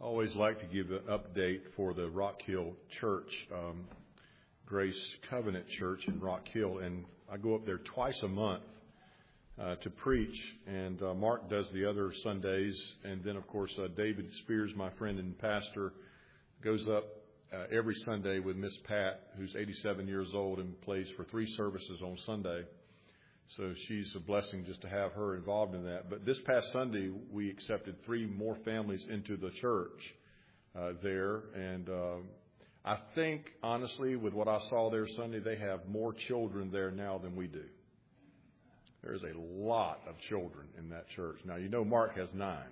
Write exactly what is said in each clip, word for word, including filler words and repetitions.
always like to give an update for the Rock Hill Church, um, Grace Covenant Church in Rock Hill, and I go up there twice a month uh, to preach, and uh, Mark does the other Sundays, and then of course uh, David Spears, my friend and pastor, goes up uh, every Sunday with Miss Pat, who's eighty-seven years old and plays for three services on Sunday. So she's a blessing just to have her involved in that. But this past Sunday, we accepted three more families into the church uh, there. And uh, I think, honestly, with what I saw there Sunday, they have more children there now than we do. There's a lot of children in that church. Now, you know Mark has nine.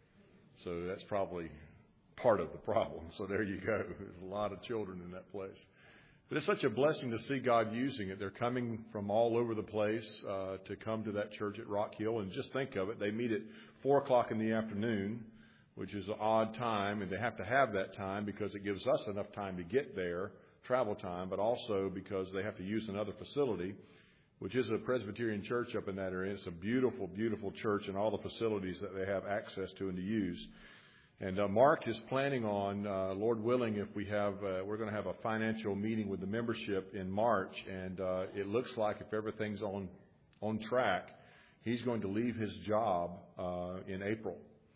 So that's probably part of the problem. So there you go. There's a lot of children in that place. But it's such a blessing to see God using it. They're coming from all over the place uh, to come to that church at Rock Hill. And just think of it. They meet at four o'clock in the afternoon, which is an odd time. And they have to have that time because it gives us enough time to get there, travel time, but also because they have to use another facility, which is a Presbyterian church up in that area. It's a beautiful, beautiful church and all the facilities that they have access to and to use. And uh, Mark is planning on, uh, Lord willing, if we have, uh, we're going to have a financial meeting with the membership in March, and uh, it looks like if everything's on on track, he's going to leave his job uh, in April,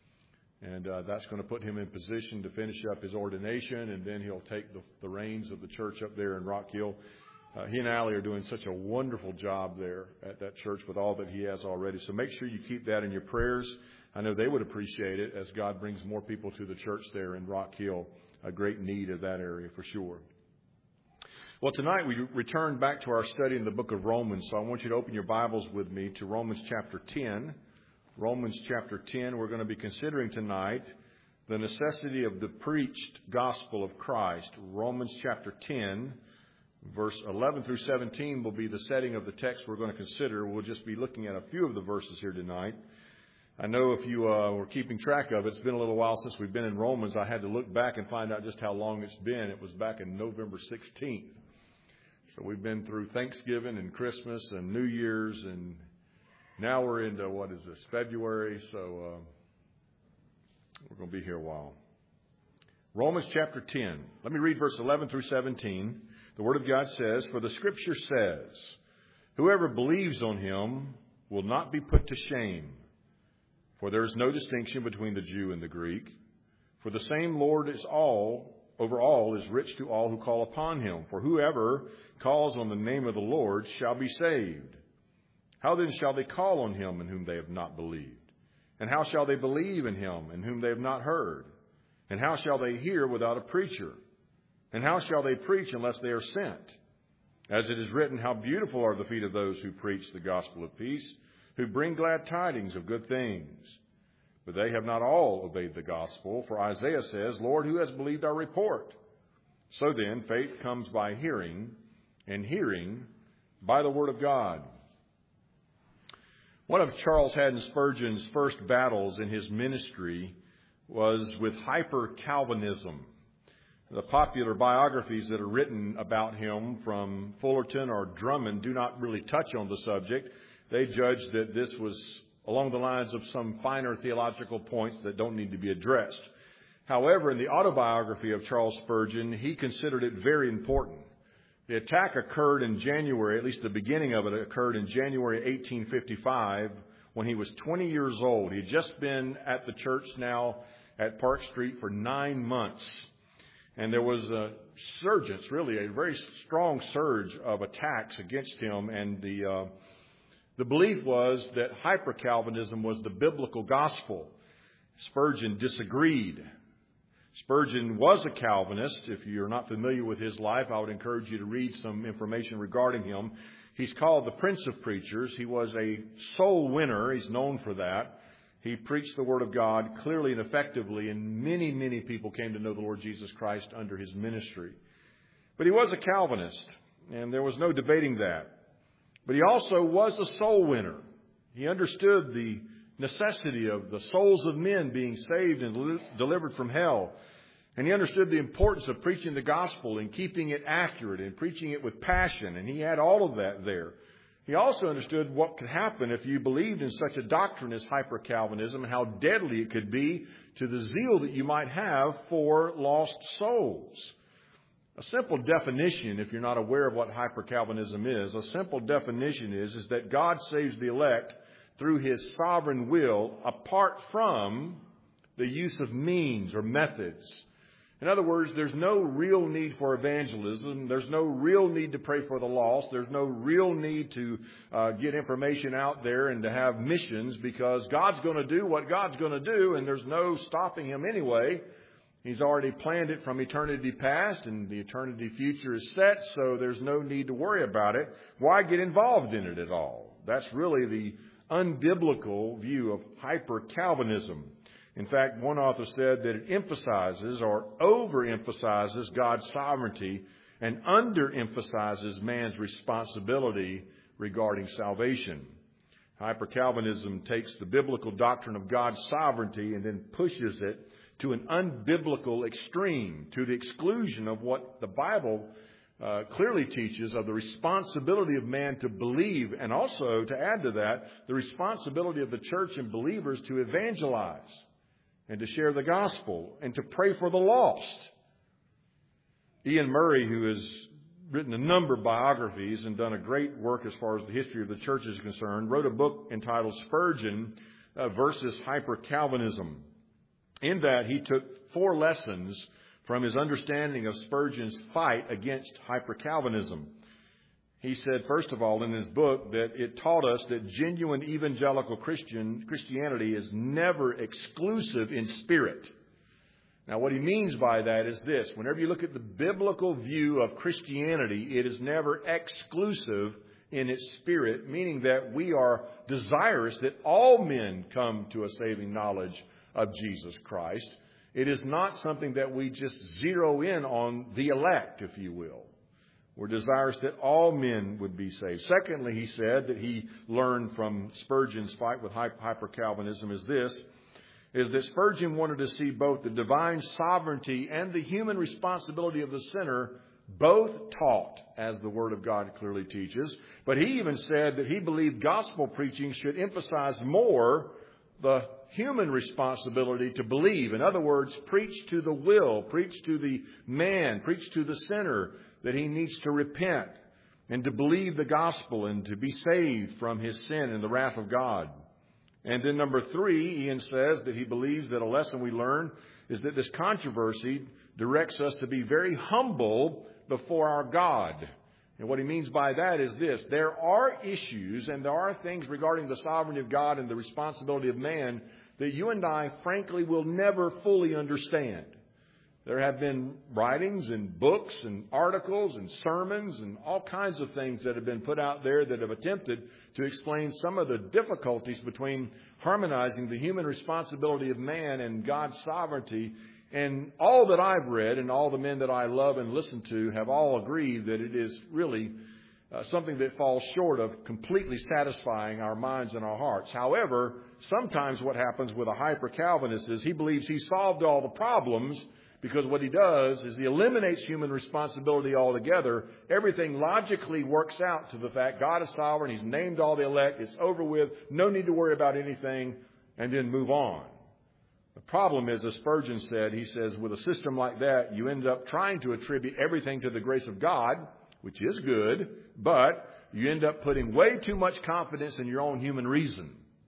and uh, that's going to put him in position to finish up his ordination, and then he'll take the, the reins of the church up there in Rock Hill. Uh, he and Allie are doing such a wonderful job there at that church with all that he has already. So make sure you keep that in your prayers. I know they would appreciate it as God brings more people to the church there in Rock Hill. A great need of that area for sure. Well, tonight we return back to our study in the book of Romans. So I want you to open your Bibles with me to Romans chapter ten. Romans chapter ten, we're going to be considering tonight the necessity of the preached gospel of Christ. Romans chapter ten, verse eleven through seventeen will be the setting of the text we're going to consider. We'll just be looking at a few of the verses here tonight. I know if you uh, were keeping track of it, it's been a little while since we've been in Romans. I had to look back and find out just how long it's been. It was back in November sixteenth. So we've been through Thanksgiving and Christmas and New Year's, and now we're into, what is this, February. So uh, we're going to be here a while. Romans chapter ten. Let me read verse eleven through seventeen. The Word of God says, "For the Scripture says, whoever believes on him will not be put to shame. For there is no distinction between the Jew and the Greek. For the same Lord is all, over all, is rich to all who call upon him. For whoever calls on the name of the Lord shall be saved. How then shall they call on him in whom they have not believed? And how shall they believe in him in whom they have not heard? And how shall they hear without a preacher? And how shall they preach unless they are sent? As it is written, how beautiful are the feet of those who preach the gospel of peace, who bring glad tidings of good things. But they have not all obeyed the gospel. For Isaiah says, Lord, who has believed our report? So then, faith comes by hearing, and hearing by the word of God." One of Charles Haddon Spurgeon's first battles in his ministry was with hyper-Calvinism. The popular biographies that are written about him from Fullerton or Drummond do not really touch on the subject. They judged that this was along the lines of some finer theological points that don't need to be addressed. However, in the autobiography of Charles Spurgeon, he considered it very important. The attack occurred in January, at least the beginning of it occurred in January eighteen fifty-five, when he was twenty years old. He had just been at the church now at Park Street for nine months. And there was a surgence, really a very strong surge of attacks against him, and the uh, The belief was that hyper-Calvinism was the biblical gospel. Spurgeon disagreed. Spurgeon was a Calvinist. If you're not familiar with his life, I would encourage you to read some information regarding him. He's called the Prince of Preachers. He was a soul winner. He's known for that. He preached the Word of God clearly and effectively, and many, many people came to know the Lord Jesus Christ under his ministry. But he was a Calvinist, and there was no debating that. But he also was a soul winner. He understood the necessity of the souls of men being saved and delivered from hell. And he understood the importance of preaching the gospel and keeping it accurate and preaching it with passion. And he had all of that there. He also understood what could happen if you believed in such a doctrine as hyper-Calvinism and how deadly it could be to the zeal that you might have for lost souls. A simple definition, if you're not aware of what hyper-Calvinism is, a simple definition is, is that God saves the elect through His sovereign will apart from the use of means or methods. In other words, there's no real need for evangelism. There's no real need to pray for the lost. There's no real need to uh, get information out there and to have missions, because God's going to do what God's going to do, and there's no stopping Him anyway. He's already planned it from eternity past, and the eternity future is set, so there's no need to worry about it. Why get involved in it at all? That's really the unbiblical view of hyper-Calvinism. In fact, one author said that it emphasizes or overemphasizes God's sovereignty and underemphasizes man's responsibility regarding salvation. Hyper-Calvinism takes the biblical doctrine of God's sovereignty and then pushes it to an unbiblical extreme, to the exclusion of what the Bible uh, clearly teaches of the responsibility of man to believe, and also, to add to that, the responsibility of the church and believers to evangelize and to share the gospel and to pray for the lost. Ian Murray, who has written a number of biographies and done a great work as far as the history of the church is concerned, wrote a book entitled Spurgeon uh, versus Hyper-Calvinism. In that, he took four lessons from his understanding of Spurgeon's fight against hyper-Calvinism. He said, first of all, in his book, that it taught us that genuine evangelical Christian Christianity is never exclusive in spirit. Now, what he means by that is this. Whenever you look at the biblical view of Christianity, it is never exclusive in its spirit, meaning that we are desirous that all men come to a saving knowledge of Jesus Christ. It is not something that we just zero in on the elect, if you will. We're desirous that all men would be saved. Secondly, he said that he learned from Spurgeon's fight with hyper-Calvinism is this, is that Spurgeon wanted to see both the divine sovereignty and the human responsibility of the sinner both taught, as the Word of God clearly teaches. But he even said that he believed gospel preaching should emphasize more the human responsibility to believe. In other words, preach to the will, preach to the man, preach to the sinner that he needs to repent and to believe the gospel and to be saved from his sin and the wrath of God. And then number three, Ian says that he believes that a lesson we learn is that this controversy directs us to be very humble before our God. And what he means by that is this. There are issues and there are things regarding the sovereignty of God and the responsibility of man that you and I, frankly, will never fully understand. There have been writings and books and articles and sermons and all kinds of things that have been put out there that have attempted to explain some of the difficulties between harmonizing the human responsibility of man and God's sovereignty. And all that I've read and all the men that I love and listen to have all agreed that it is really uh, something that falls short of completely satisfying our minds and our hearts. However, sometimes what happens with a hyper-Calvinist is he believes he solved all the problems, because what he does is he eliminates human responsibility altogether. Everything logically works out to the fact God is sovereign. He's named all the elect. It's over with. No need to worry about anything, and then move on. The problem is, as Spurgeon said, he says, with a system like that, you end up trying to attribute everything to the grace of God, which is good, but you end up putting way too much confidence in your own human reason.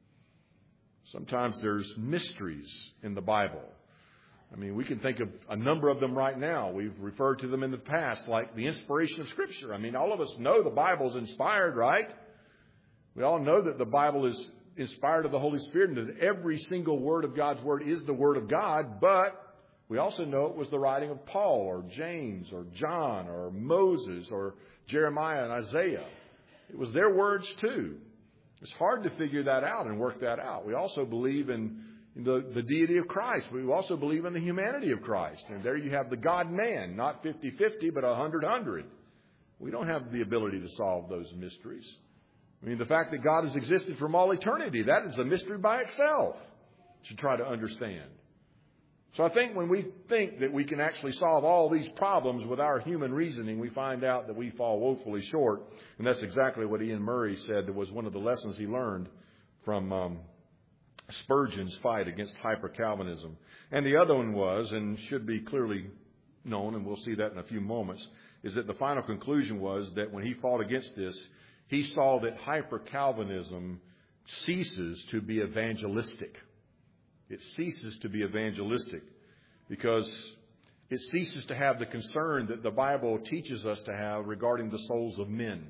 Sometimes there's mysteries in the Bible. I mean, we can think of a number of them right now. We've referred to them in the past, like the inspiration of Scripture. I mean, all of us know the Bible's inspired, right? We all know that the Bible is inspired of the Holy Spirit and that every single word of God's Word is the Word of God. But we also know it was the writing of Paul or James or John or Moses or Jeremiah and Isaiah. It was their words too. It's hard to figure that out and work that out. We also believe in The, the deity of Christ. We also believe in the humanity of Christ. And there you have the God-man, not fifty-fifty, but one hundred hundred. We don't have the ability to solve those mysteries. I mean, the fact that God has existed from all eternity, that is a mystery by itself to try to understand. So I think when we think that we can actually solve all these problems with our human reasoning, we find out that we fall woefully short. And that's exactly what Ian Murray said. That was one of the lessons he learned from um, Spurgeon's fight against hyper-Calvinism. And the other one was, and should be clearly known, and we'll see that in a few moments, is that the final conclusion was that when he fought against this, he saw that hyper-Calvinism ceases to be evangelistic. It ceases to be evangelistic because it ceases to have the concern that the Bible teaches us to have regarding the souls of men.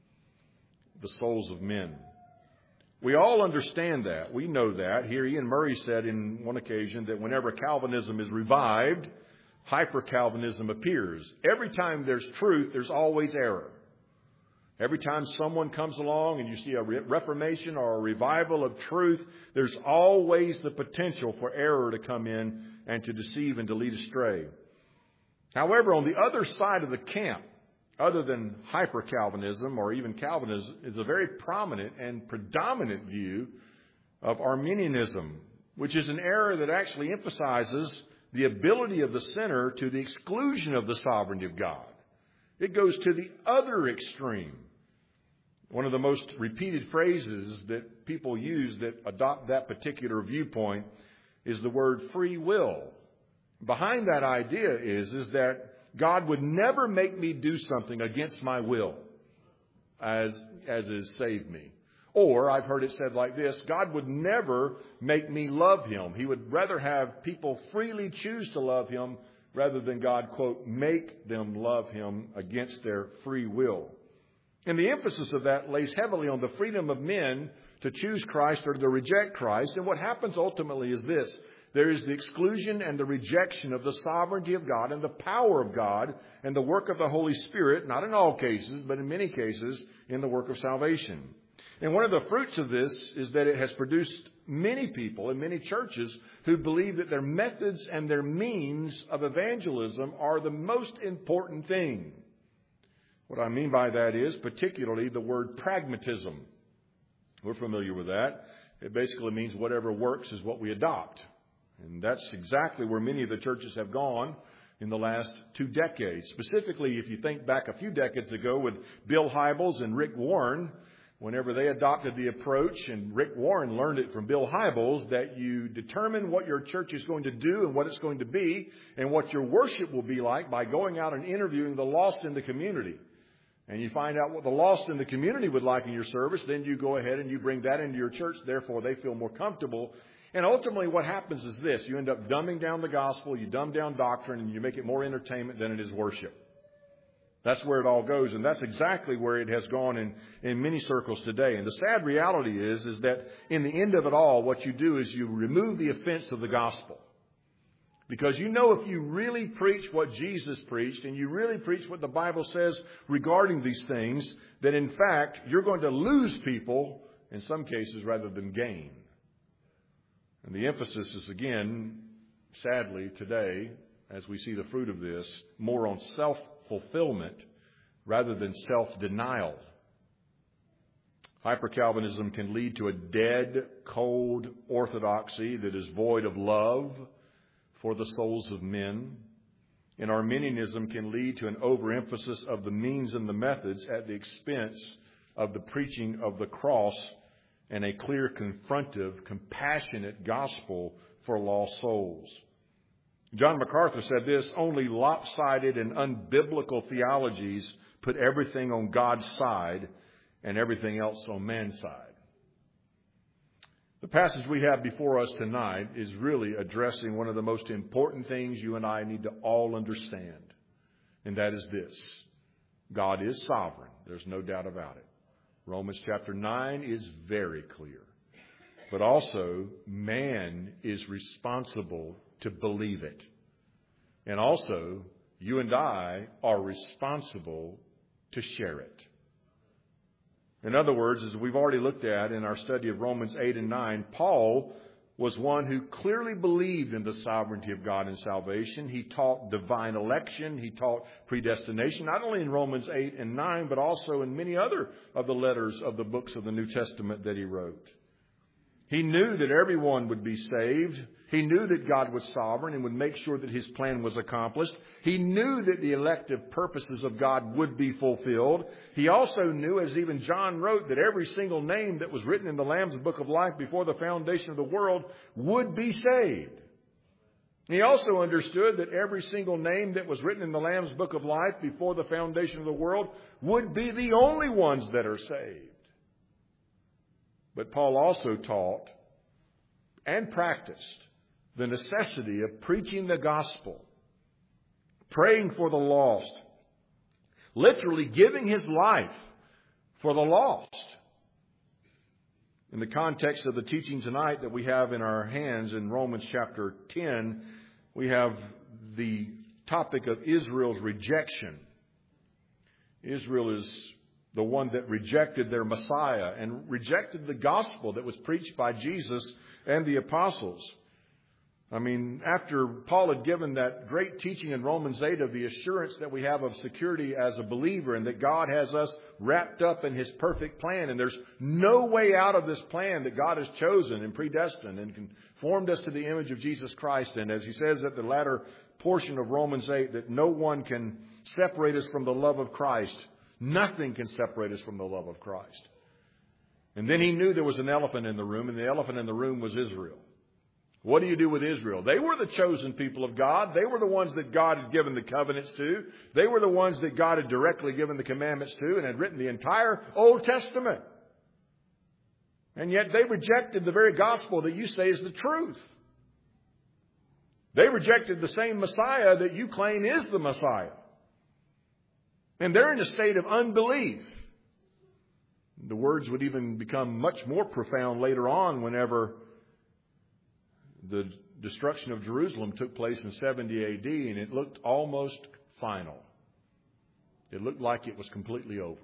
The souls of men. We all understand that. We know that. Here, Ian Murray said in one occasion that whenever Calvinism is revived, hyper-Calvinism appears. Every time there's truth, there's always error. Every time someone comes along and you see a reformation or a revival of truth, there's always the potential for error to come in and to deceive and to lead astray. However, on the other side of the camp, other than hyper-Calvinism or even Calvinism, is a very prominent and predominant view of Arminianism, which is an error that actually emphasizes the ability of the sinner to the exclusion of the sovereignty of God. It goes to the other extreme. One of the most repeated phrases that people use that adopt that particular viewpoint is the word free will. Behind that idea is, is that God would never make me do something against my will, as, as is save me. Or, I've heard it said like this, God would never make me love Him. He would rather have people freely choose to love Him rather than God, quote, make them love Him against their free will. And the emphasis of that lays heavily on the freedom of men to choose Christ or to reject Christ. And what happens ultimately is this. There is the exclusion and the rejection of the sovereignty of God and the power of God and the work of the Holy Spirit, not in all cases, but in many cases, in the work of salvation. And one of the fruits of this is that it has produced many people in many churches who believe that their methods and their means of evangelism are the most important thing. What I mean by that is particularly the word pragmatism. We're familiar with that. It basically means whatever works is what we adopt. And that's exactly where many of the churches have gone in the last two decades. Specifically, if you think back a few decades ago with Bill Hybels and Rick Warren, whenever they adopted the approach, and Rick Warren learned it from Bill Hybels, that you determine what your church is going to do and what it's going to be and what your worship will be like by going out and interviewing the lost in the community. And you find out what the lost in the community would like in your service, then you go ahead and you bring that into your church, therefore they feel more comfortable. And ultimately what happens is this, you end up dumbing down the gospel, you dumb down doctrine, and you make it more entertainment than it is worship. That's where it all goes, and that's exactly where it has gone in, in many circles today. And the sad reality is, is that in the end of it all, what you do is you remove the offense of the gospel. Because you know if you really preach what Jesus preached, and you really preach what the Bible says regarding these things, that in fact you're going to lose people in some cases rather than gain. And the emphasis is again, sadly today, as we see the fruit of this, more on self-fulfillment rather than self-denial. Hyper-Calvinism can lead to a dead, cold orthodoxy that is void of love for the souls of men. And Arminianism can lead to an overemphasis of the means and the methods at the expense of the preaching of the cross and a clear, confrontive, compassionate gospel for lost souls. John MacArthur said this, only lopsided and unbiblical theologies put everything on God's side and everything else on man's side. The passage we have before us tonight is really addressing one of the most important things you and I need to all understand. And that is this. God is sovereign. There's no doubt about it. Romans chapter nine is very clear. But also, man is responsible to believe it. And also, you and I are responsible to share it. In other words, as we've already looked at in our study of Romans eight and nine, Paul was one who clearly believed in the sovereignty of God in salvation. He taught divine election. He taught predestination, not only in Romans eight and nine, but also in many other of the letters of the books of the New Testament that he wrote. He knew that everyone would be saved. He knew that God was sovereign and would make sure that His plan was accomplished. He knew that the elective purposes of God would be fulfilled. He also knew, as even John wrote, that every single name that was written in the Lamb's Book of Life before the foundation of the world would be saved. He also understood that every single name that was written in the Lamb's Book of Life before the foundation of the world would be the only ones that are saved. But Paul also taught and practiced the necessity of preaching the gospel, praying for the lost, literally giving his life for the lost. In the context of the teaching tonight that we have in our hands in Romans chapter ten, we have the topic of Israel's rejection. Israel is the one that rejected their Messiah and rejected the gospel that was preached by Jesus and the apostles. I mean, after Paul had given that great teaching in Romans eight of the assurance that we have of security as a believer and that God has us wrapped up in His perfect plan, and there's no way out of this plan that God has chosen and predestined and conformed us to the image of Jesus Christ. And as he says at the latter portion of Romans eight, that no one can separate us from the love of Christ. Nothing can separate us from the love of Christ. And then he knew there was an elephant in the room, and the elephant in the room was Israel. What do you do with Israel? They were the chosen people of God. They were the ones that God had given the covenants to. They were the ones that God had directly given the commandments to and had written the entire Old Testament. And yet they rejected the very gospel that you say is the truth. They rejected the same Messiah that you claim is the Messiah. And they're in a state of unbelief. The words would even become much more profound later on whenever the destruction of Jerusalem took place in seventy A D, and it looked almost final. It looked like it was completely over.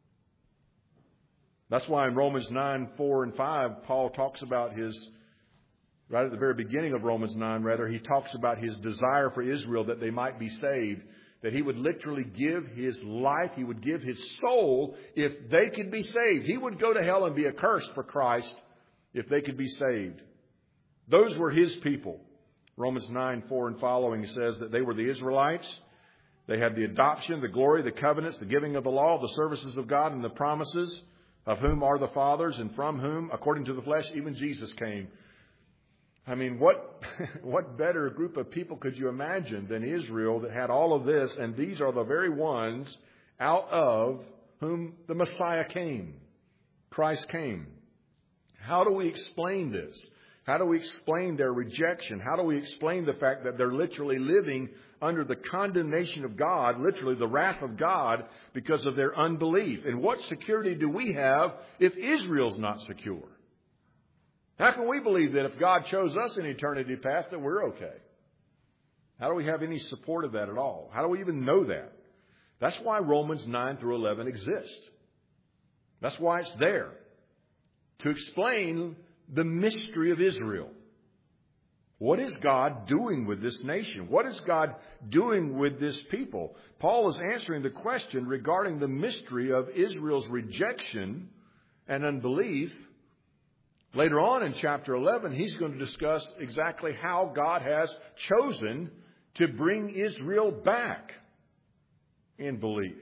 That's why in Romans nine, four and five, Paul talks about his, right at the very beginning of Romans nine, rather, he talks about his desire for Israel that they might be saved, that he would literally give his life, he would give his soul if they could be saved. He would go to hell and be accursed for Christ if they could be saved. Those were his people. Romans nine, four and following says that they were the Israelites. They had the adoption, the glory, the covenants, the giving of the law, the services of God, and the promises, of whom are the fathers, and from whom, according to the flesh, even Jesus came. I mean, what, what better group of people could you imagine than Israel that had all of this, and these are the very ones out of whom the Messiah came. Christ came. How do we explain this? How do we explain their rejection? How do we explain the fact that they're literally living under the condemnation of God, literally the wrath of God, because of their unbelief? And what security do we have if Israel's not secure? How can we believe that if God chose us in eternity past that we're okay? How do we have any support of that at all? How do we even know that? That's why Romans nine through eleven exist. That's why it's there. To explain the mystery of Israel. What is God doing with this nation? What is God doing with this people? Paul is answering the question regarding the mystery of Israel's rejection and unbelief. Later on in chapter eleven, he's going to discuss exactly how God has chosen to bring Israel back in belief.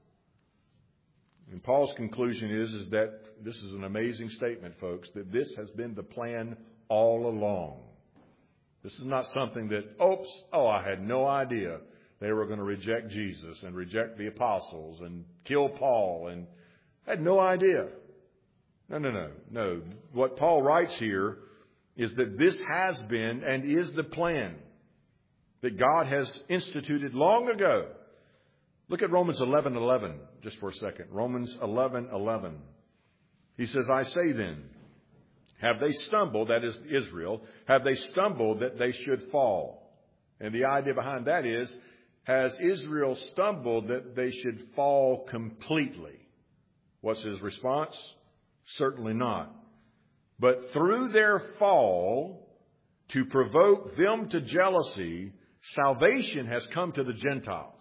And Paul's conclusion is, is that this is an amazing statement, folks, that this has been the plan all along. This is not something that, oops, oh, I had no idea they were going to reject Jesus and reject the apostles and kill Paul, and I had no idea. No, no, no, no. What Paul writes here is that this has been and is the plan that God has instituted long ago. Look at Romans eleven eleven just for a second. Romans eleven eleven. He says, I say then, have they stumbled, that is Israel, have they stumbled that they should fall? And the idea behind that is, has Israel stumbled that they should fall completely? What's his response? Certainly not. But through their fall, to provoke them to jealousy, salvation has come to the Gentiles.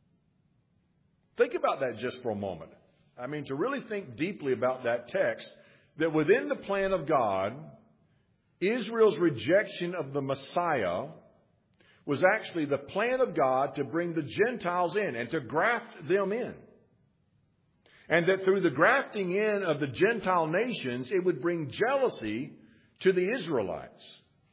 Think about that just for a moment. I mean, to really think deeply about that text, that within the plan of God, Israel's rejection of the Messiah was actually the plan of God to bring the Gentiles in and to graft them in. And that through the grafting in of the Gentile nations, it would bring jealousy to the Israelites.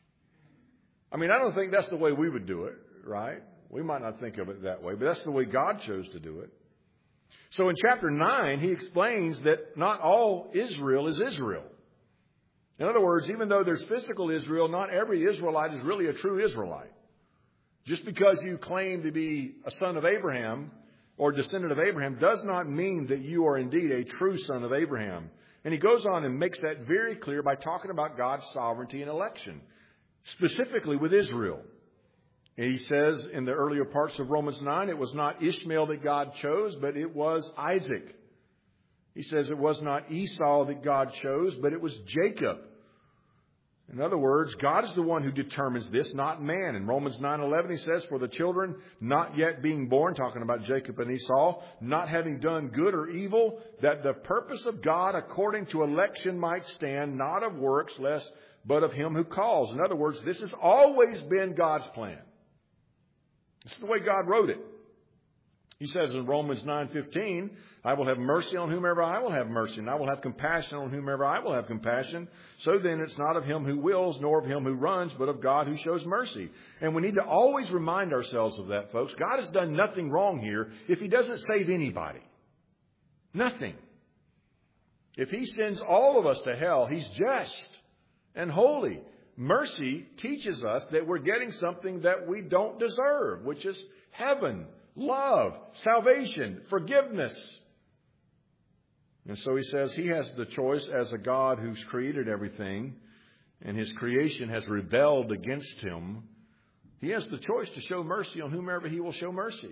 I mean, I don't think that's the way we would do it, right? We might not think of it that way, but that's the way God chose to do it. So in chapter nine, he explains that not all Israel is Israel. In other words, even though there's physical Israel, not every Israelite is really a true Israelite. Just because you claim to be a son of Abraham or descendant of Abraham does not mean that you are indeed a true son of Abraham. And he goes on and makes that very clear by talking about God's sovereignty and election, specifically with Israel. He says in the earlier parts of Romans nine, it was not Ishmael that God chose, but it was Isaac. He says it was not Esau that God chose, but it was Jacob. In other words, God is the one who determines this, not man. In Romans nine eleven, he says, for the children not yet being born, talking about Jacob and Esau, not having done good or evil, that the purpose of God according to election might stand, not of works, lest but of him who calls. In other words, this has always been God's plan. This is the way God wrote it. He says in Romans nine fifteen, I will have mercy on whomever I will have mercy, and I will have compassion on whomever I will have compassion. So then it's not of him who wills, nor of him who runs, but of God who shows mercy. And we need to always remind ourselves of that, folks. God has done nothing wrong here if he doesn't save anybody. Nothing. If he sends all of us to hell, he's just and holy. Mercy teaches us that we're getting something that we don't deserve, which is heaven, love, salvation, forgiveness. And so he says he has the choice as a God who's created everything and his creation has rebelled against him. He has the choice to show mercy on whomever he will show mercy.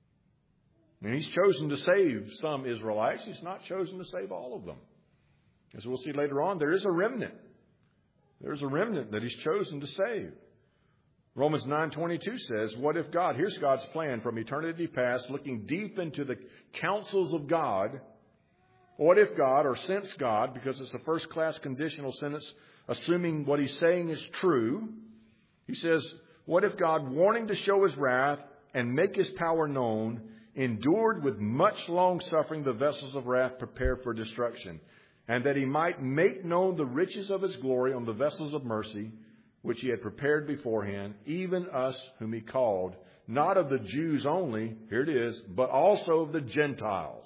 And he's chosen to save some Israelites. He's not chosen to save all of them. As we'll see later on, there is a remnant. There's a remnant that he's chosen to save. Romans nine twenty-two says, what if God, here's God's plan from eternity past, looking deep into the counsels of God. What if God, or since God, because it's a first-class conditional sentence, assuming what he's saying is true. He says, what if God, wanting to show his wrath and make his power known, endured with much long-suffering the vessels of wrath prepared for destruction, and that he might make known the riches of his glory on the vessels of mercy, which he had prepared beforehand, even us whom he called, not of the Jews only, here it is, but also of the Gentiles.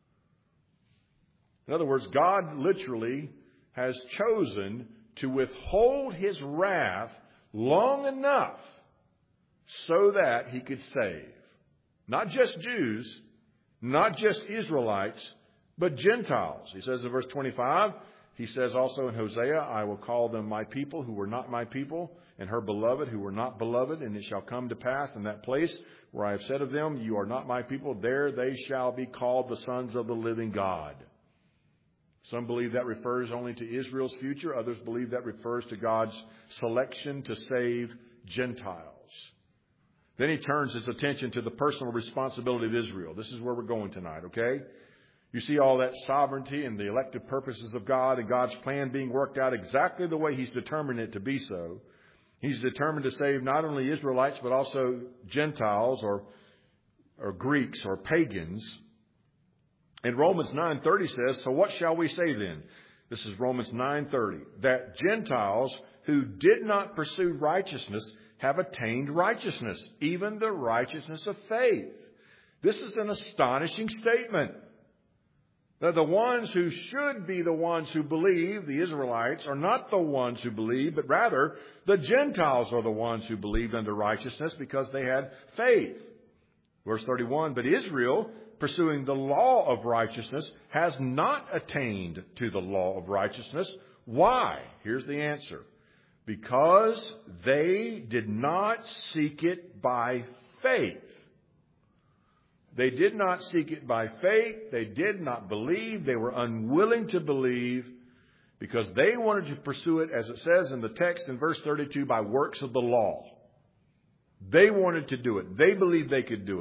In other words, God literally has chosen to withhold his wrath long enough so that he could save. Not just Jews, not just Israelites, but Gentiles. He says in verse twenty-five, he says also in Hosea, I will call them my people who were not my people, and her beloved who were not beloved. And it shall come to pass in that place where I have said of them, you are not my people, there they shall be called the sons of the living God. Some believe that refers only to Israel's future. Others believe that refers to God's selection to save Gentiles. Then he turns his attention to the personal responsibility of Israel. This is where we're going tonight, okay? You see all that sovereignty and the elective purposes of God and God's plan being worked out exactly the way he's determined it to be so. He's determined to save not only Israelites, but also Gentiles or, or Greeks or pagans. And Romans nine thirty says, so what shall we say then? This is Romans nine thirty. That Gentiles who did not pursue righteousness have attained righteousness, even the righteousness of faith. This is an astonishing statement. Now, the ones who should be the ones who believe, the Israelites, are not the ones who believe, but rather the Gentiles are the ones who believed unto righteousness because they had faith. Verse thirty-one, but Israel, pursuing the law of righteousness, has not attained to the law of righteousness. Why? Here's the answer. Because they did not seek it by faith. They did not seek it by faith. They did not believe. They were unwilling to believe because they wanted to pursue it, as it says in the text in verse thirty-two, by works of the law. They wanted to do it. They believed they could do it.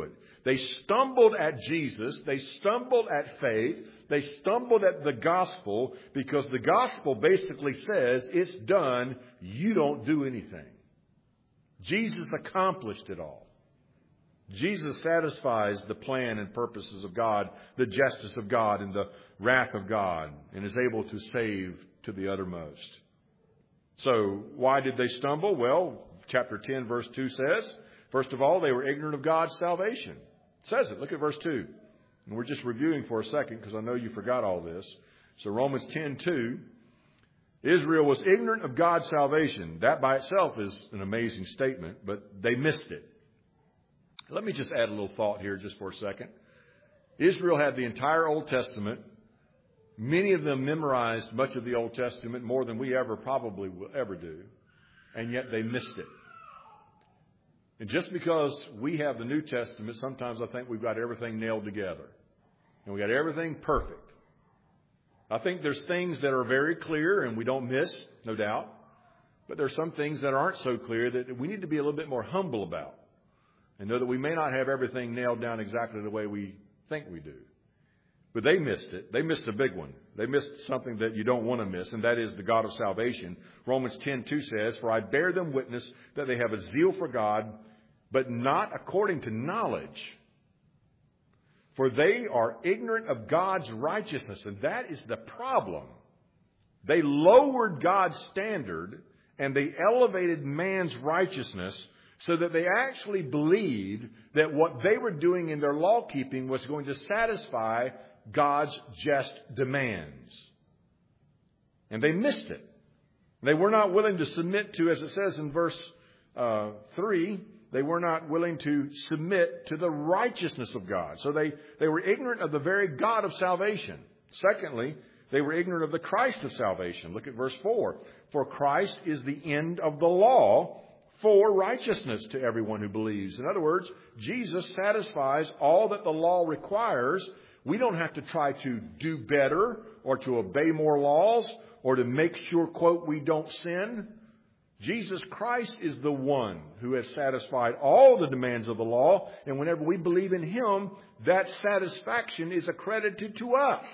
They stumbled at Jesus. They stumbled at faith. They stumbled at the gospel because the gospel basically says, it's done. You don't do anything. Jesus accomplished it all. Jesus satisfies the plan and purposes of God, the justice of God and the wrath of God, and is able to save to the uttermost. So why did they stumble? Well, chapter ten, verse two says, first of all, they were ignorant of God's salvation. It says it. Look at verse two. And we're just reviewing for a second because I know you forgot all this. So Romans ten two, Israel was ignorant of God's salvation. That by itself is an amazing statement, but they missed it. Let me just add a little thought here just for a second. Israel had the entire Old Testament. Many of them memorized much of the Old Testament, more than we ever probably will ever do. And yet they missed it. And just because we have the New Testament, sometimes I think we've got everything nailed together. And we got everything perfect. I think there's things that are very clear and we don't miss, no doubt. But there's some things that aren't so clear that we need to be a little bit more humble about. And know that we may not have everything nailed down exactly the way we think we do. But they missed it. They missed a big one. They missed something that you don't want to miss, and that is the God of salvation. Romans ten two says, for I bear them witness that they have a zeal for God, but not according to knowledge. For they are ignorant of God's righteousness, and that is the problem. They lowered God's standard, and they elevated man's righteousness, so that they actually believed that what they were doing in their law keeping was going to satisfy God's just demands. And they missed it. They were not willing to submit to, as it says in verse uh, three, they were not willing to submit to the righteousness of God. So they, they were ignorant of the very God of salvation. Secondly, they were ignorant of the Christ of salvation. Look at verse four. For Christ is the end of the law for righteousness to everyone who believes. In other words, Jesus satisfies all that the law requires. We don't have to try to do better or to obey more laws or to make sure, quote, we don't sin. Jesus Christ is the one who has satisfied all the demands of the law. And whenever we believe in Him, that satisfaction is accredited to us.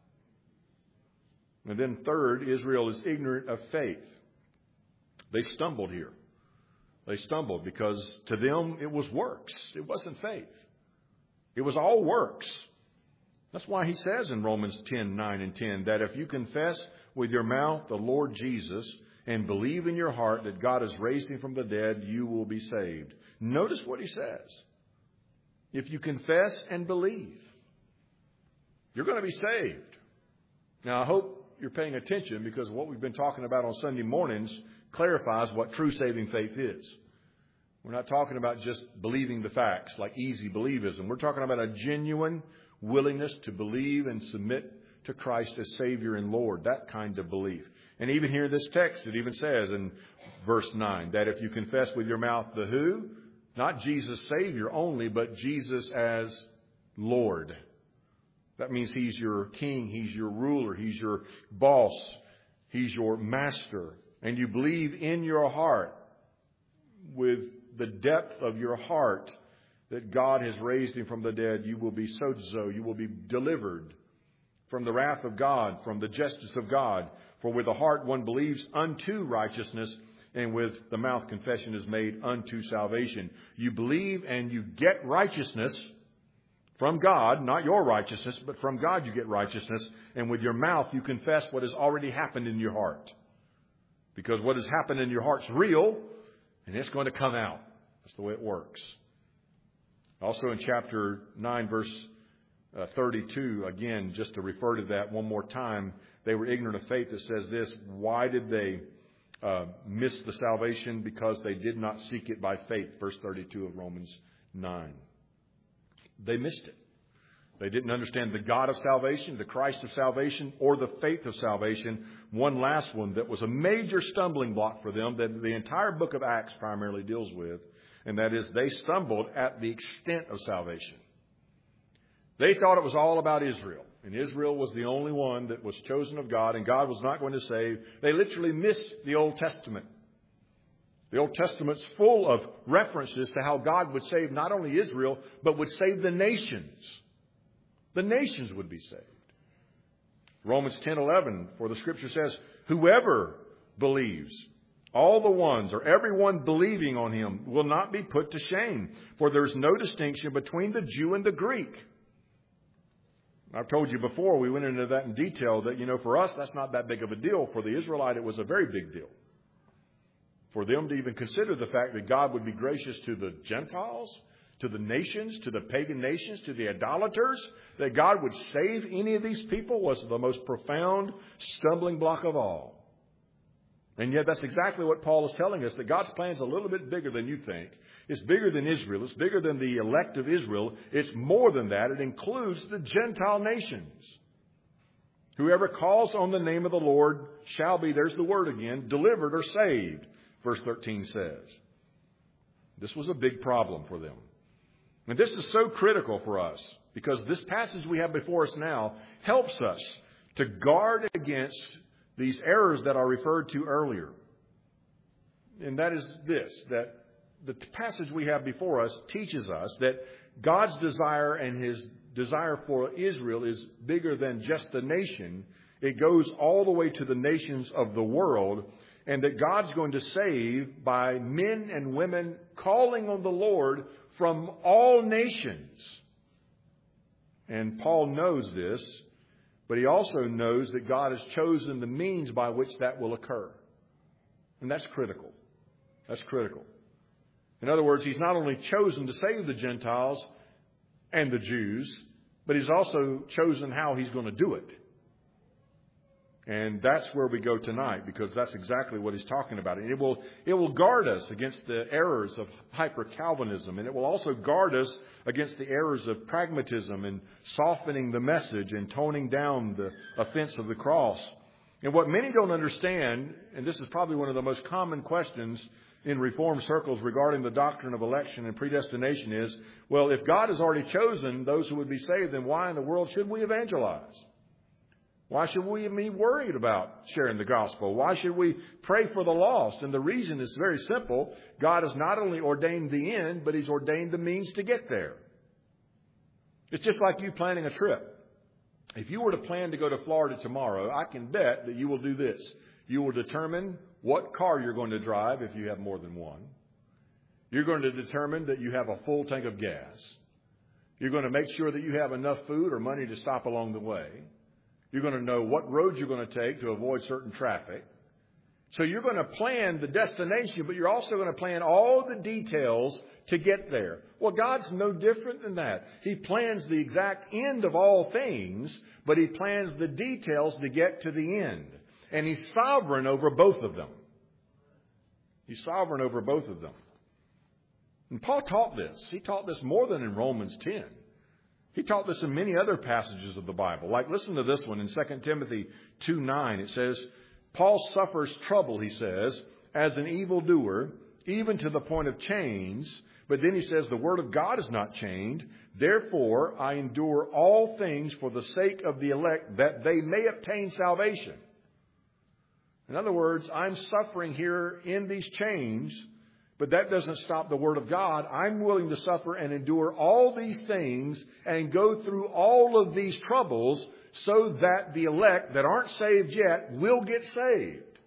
And then third, Israel is ignorant of faith. They stumbled here. They stumbled because to them it was works. It wasn't faith. It was all works. That's why he says in Romans ten, nine and ten that if you confess with your mouth the Lord Jesus and believe in your heart that God has raised Him from the dead, you will be saved. Notice what he says. If you confess and believe, you're going to be saved. Now, I hope you're paying attention because what we've been talking about on Sunday mornings clarifies what true saving faith is. We're not talking about just believing the facts like easy believism. We're talking about a genuine willingness to believe and submit to Christ as Savior and Lord, that kind of belief. And even here in this text, it even says in verse nine that if you confess with your mouth the who, not Jesus Savior only, but Jesus as Lord. That means He's your king, He's your ruler, He's your boss, He's your master. And you believe in your heart, with the depth of your heart, that God has raised Him from the dead, you will be sozo, you will be delivered from the wrath of God, from the justice of God. For with the heart one believes unto righteousness, and with the mouth confession is made unto salvation. You believe and you get righteousness from God, not your righteousness, but from God you get righteousness. And with your mouth you confess what has already happened in your heart. Because what has happened in your heart's real, and it's going to come out. That's the way it works. Also in chapter nine, verse uh, thirty-two, again, just to refer to that one more time, they were ignorant of faith. It says this, why did they uh, miss the salvation? Because they did not seek it by faith. Verse thirty-two of Romans nine. They missed it. They didn't understand the God of salvation, the Christ of salvation, or the faith of salvation. One last one that was a major stumbling block for them that the entire book of Acts primarily deals with, and that is they stumbled at the extent of salvation. They thought it was all about Israel, and Israel was the only one that was chosen of God, and God was not going to save. They literally missed the Old Testament. The Old Testament's full of references to how God would save not only Israel, but would save the nations. The nations would be saved. Romans ten eleven, for the Scripture says, whoever believes, all the ones or everyone believing on Him will not be put to shame, for there's no distinction between the Jew and the Greek. I've told you before, we went into that in detail, that, you know, for us, that's not that big of a deal. For the Israelite, it was a very big deal. For them to even consider the fact that God would be gracious to the Gentiles, to the nations, to the pagan nations, to the idolaters, that God would save any of these people was the most profound stumbling block of all. And yet that's exactly what Paul is telling us, that God's plan is a little bit bigger than you think. It's bigger than Israel. It's bigger than the elect of Israel. It's more than that. It includes the Gentile nations. Whoever calls on the name of the Lord shall be, there's the word again, delivered or saved, verse thirteen says. This was a big problem for them. And this is so critical for us, because this passage we have before us now helps us to guard against these errors that I referred to earlier. And that is this, that the passage we have before us teaches us that God's desire and His desire for Israel is bigger than just the nation. It goes all the way to the nations of the world, and that God's going to save by men and women calling on the Lord from all nations. And Paul knows this, but he also knows that God has chosen the means by which that will occur. And that's critical. That's critical. In other words, He's not only chosen to save the Gentiles and the Jews, but He's also chosen how He's going to do it. And that's where we go tonight, because that's exactly what he's talking about. And it will, it will guard us against the errors of hyper-Calvinism. And it will also guard us against the errors of pragmatism and softening the message and toning down the offense of the cross. And what many don't understand, and this is probably one of the most common questions in Reformed circles regarding the doctrine of election and predestination, is, well, if God has already chosen those who would be saved, then why in the world should we evangelize? Why should we be worried about sharing the gospel? Why should we pray for the lost? And the reason is very simple. God has not only ordained the end, but He's ordained the means to get there. It's just like you planning a trip. If you were to plan to go to Florida tomorrow, I can bet that you will do this. You will determine what car you're going to drive if you have more than one. You're going to determine that you have a full tank of gas. You're going to make sure that you have enough food or money to stop along the way. You're going to know what roads you're going to take to avoid certain traffic. So you're going to plan the destination, but you're also going to plan all the details to get there. Well, God's no different than that. He plans the exact end of all things, but He plans the details to get to the end. And He's sovereign over both of them. He's sovereign over both of them. And Paul taught this. He taught this more than in Romans ten. He taught this in many other passages of the Bible. Like, listen to this one in Second Timothy two nine. It says, Paul suffers trouble, he says, as an evildoer, even to the point of chains. But then he says, the word of God is not chained. Therefore, I endure all things for the sake of the elect, that they may obtain salvation. In other words, I'm suffering here in these chains, but that doesn't stop the Word of God. I'm willing to suffer and endure all these things and go through all of these troubles so that the elect that aren't saved yet will get saved.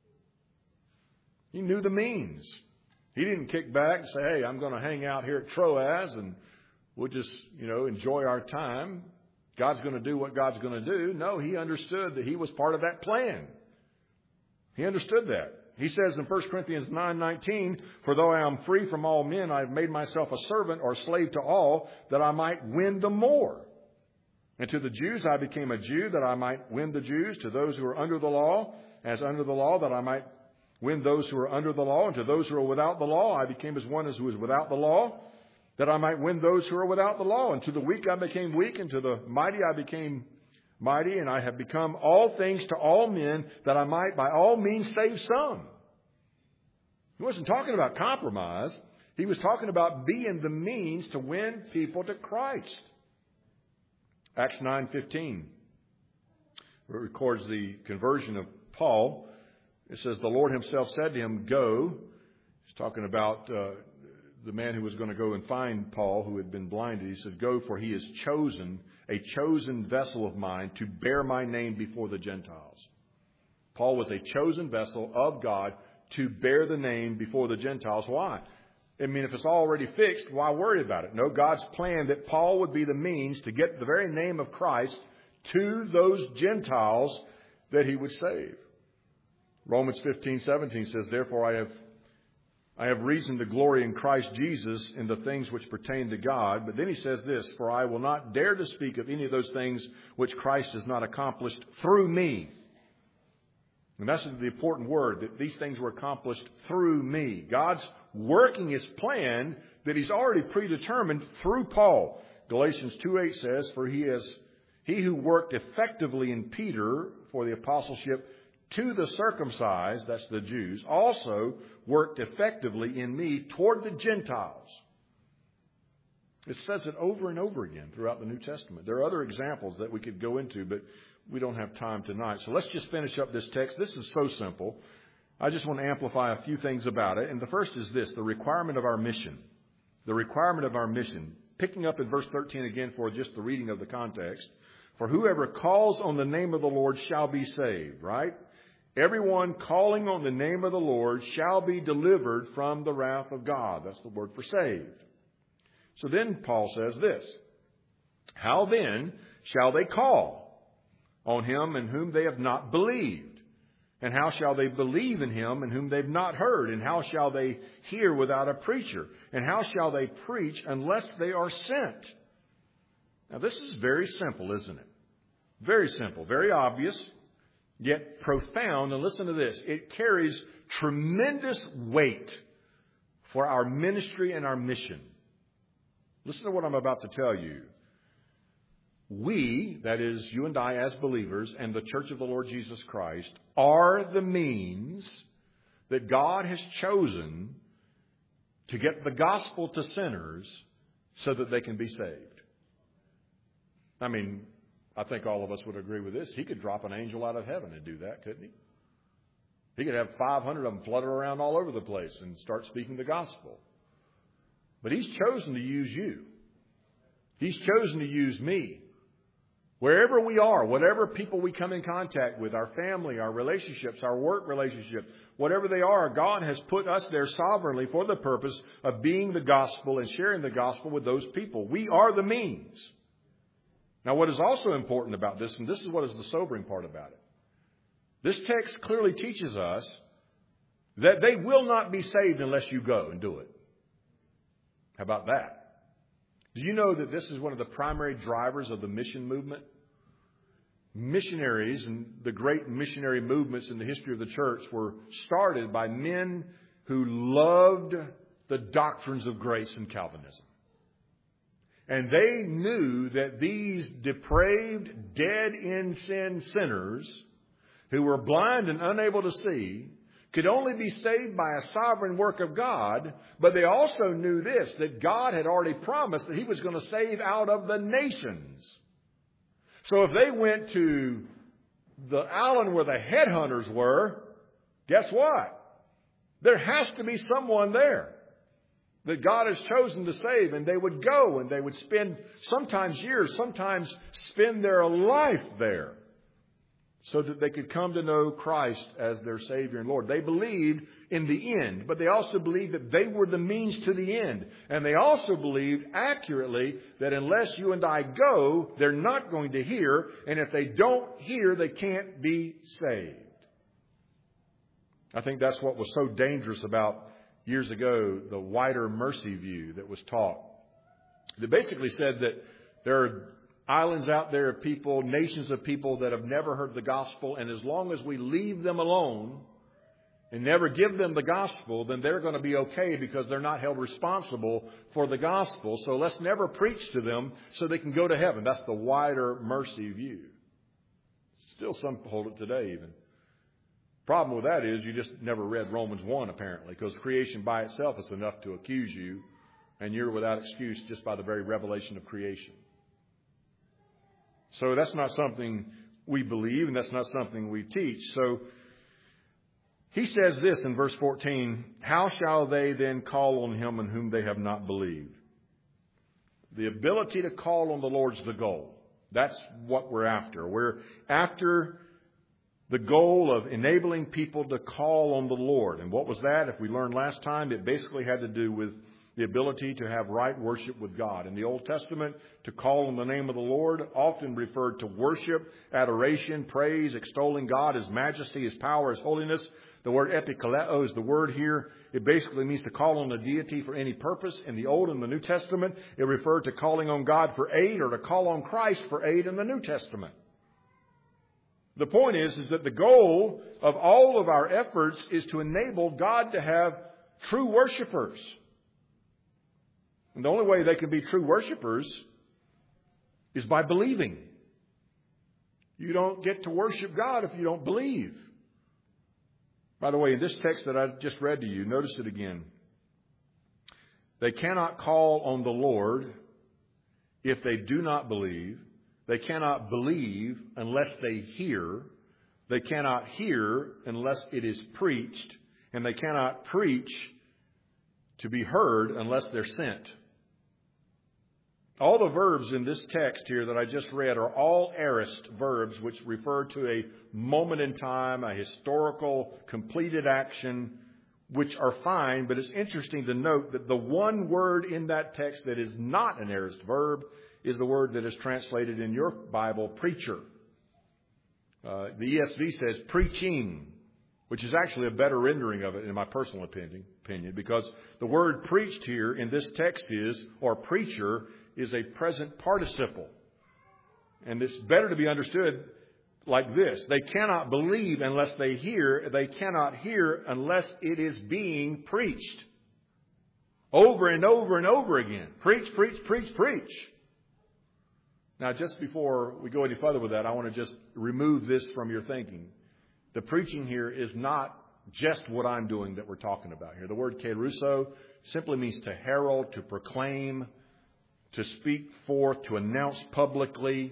He knew the means. He didn't kick back and say, hey, I'm going to hang out here at Troas and we'll just, you know, enjoy our time. God's going to do what God's going to do. No, he understood that he was part of that plan. He understood that. He says in First Corinthians nine nineteen, for though I am free from all men, I have made myself a servant or slave to all, that I might win the more. And to the Jews I became a Jew, that I might win the Jews. To those who are under the law, as under the law, that I might win those who are under the law. And to those who are without the law, I became as one as who is without the law, that I might win those who are without the law. And to the weak I became weak, and to the mighty I became mighty, and I have become all things to all men, that I might by all means save some. He wasn't talking about compromise. He was talking about being the means to win people to Christ. Acts nine fifteen records the conversion of Paul. It says, the Lord Himself said to him, go, He's talking about uh, the man who was going to go and find Paul, who had been blinded. He said, "Go, for he is chosen, a chosen vessel of mine, to bear my name before the Gentiles." Paul was a chosen vessel of God to bear the name before the Gentiles. Why? I mean, if it's already fixed, why worry about it? No, God's plan that Paul would be the means to get the very name of Christ to those Gentiles that he would save. Romans fifteen seventeen says, "Therefore I have I have reason to glory in Christ Jesus in the things which pertain to God." But then he says this, "For I will not dare to speak of any of those things which Christ has not accomplished through me." And that's the important word, that these things were accomplished through me. God's working His plan that He's already predetermined through Paul. Galatians two eight says, "For he has he who worked effectively in Peter for the apostleship to the circumcised," that's the Jews, "also worked effectively in me toward the Gentiles." It says it over and over again throughout the New Testament. There are other examples that we could go into, but we don't have time tonight. So let's just finish up this text. This is so simple. I just want to amplify a few things about it. And the first is this, the requirement of our mission. The requirement of our mission. Picking up in verse thirteen again for just the reading of the context. "For whoever calls on the name of the Lord shall be saved," right? Everyone calling on the name of the Lord shall be delivered from the wrath of God. That's the word for saved. So then Paul says this, "How then shall they call on Him in whom they have not believed? And how shall they believe in Him in whom they've not heard? And how shall they hear without a preacher? And how shall they preach unless they are sent?" Now this is very simple, isn't it? Very simple, very obvious, yet profound. And listen to this. It carries tremendous weight for our ministry and our mission. Listen to what I'm about to tell you. We, that is you and I as believers and the Church of the Lord Jesus Christ, are the means that God has chosen to get the gospel to sinners so that they can be saved. I mean, I think all of us would agree with this. He could drop an angel out of heaven and do that, couldn't he? He could have five hundred of them flutter around all over the place and start speaking the gospel. But He's chosen to use you. He's chosen to use me. Wherever we are, whatever people we come in contact with, our family, our relationships, our work relationships, whatever they are, God has put us there sovereignly for the purpose of being the gospel and sharing the gospel with those people. We are the means. Now, what is also important about this, and this is what is the sobering part about it, this text clearly teaches us that they will not be saved unless you go and do it. How about that? Do you know that this is one of the primary drivers of the mission movement? Missionaries and the great missionary movements in the history of the church were started by men who loved the doctrines of grace and Calvinism. And they knew that these depraved, dead in sin sinners who were blind and unable to see could only be saved by a sovereign work of God. But they also knew this, that God had already promised that He was going to save out of the nations. So if they went to the island where the headhunters were, guess what? There has to be someone there that God has chosen to save. And they would go and they would spend sometimes years, sometimes spend their life there, so that they could come to know Christ as their Savior and Lord. They believed in the end, but they also believed that they were the means to the end. And they also believed accurately that unless you and I go, they're not going to hear. And if they don't hear, they can't be saved. I think that's what was so dangerous about years ago, the wider mercy view that was taught. That basically said that there are islands out there of people, nations of people that have never heard the gospel. And as long as we leave them alone and never give them the gospel, then they're going to be okay because they're not held responsible for the gospel. So let's never preach to them so they can go to heaven. That's the wider mercy view. Still some hold it today even. Problem with that is you just never read Romans one apparently, because creation by itself is enough to accuse you, and you're without excuse just by the very revelation of creation. So that's not something we believe, and that's not something we teach. So He says this in verse fourteen, how shall they then call on him in whom they have not believed? The ability to call on the Lord's the goal. That's what we're after. We're after the goal of enabling people to call on the Lord. And what was that? If we learned last time, it basically had to do with the ability to have right worship with God. In the Old Testament, to call on the name of the Lord often referred to worship, adoration, praise, extolling God, His majesty, His power, His holiness. The word epikaleo is the word here. It basically means to call on the deity for any purpose. In the Old and the New Testament, it referred to calling on God for aid or to call on Christ for aid in the New Testament. The point is, is that the goal of all of our efforts is to enable God to have true worshipers. And the only way they can be true worshipers is by believing. You don't get to worship God if you don't believe. By the way, in this text that I just read to you, notice it again. They cannot call on the Lord if they do not believe. They cannot believe unless they hear. They cannot hear unless it is preached. And they cannot preach to be heard unless they're sent. All the verbs in this text here that I just read are all aorist verbs, which refer to a moment in time, a historical, completed action, which are fine. But it's interesting to note that the one word in that text that is not an aorist verb is the word that is translated in your Bible, preacher. Uh, the E S V says preaching, which is actually a better rendering of it in my personal opinion, opinion, because the word preached here in this text is, or preacher, is a present participle. And it's better to be understood like this. They cannot believe unless they hear. They cannot hear unless it is being preached. Over and over and over again. Preach, preach, preach, preach. Now, just before we go any further with that, I want to just remove this from your thinking. The preaching here is not just what I'm doing that we're talking about here. The word keruso simply means to herald, to proclaim, to speak forth, to announce publicly.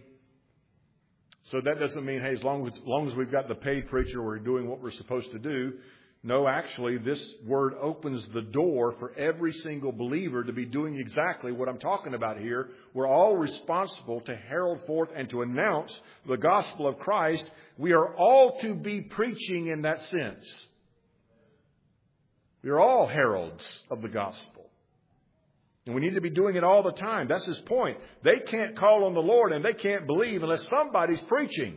So that doesn't mean, hey, as long as, as long as we've got the paid preacher, we're doing what we're supposed to do. No, actually, this word opens the door for every single believer to be doing exactly what I'm talking about here. We're all responsible to herald forth and to announce the gospel of Christ. We are all to be preaching in that sense. We are all heralds of the gospel. And we need to be doing it all the time. That's his point. They can't call on the Lord and they can't believe unless somebody's preaching.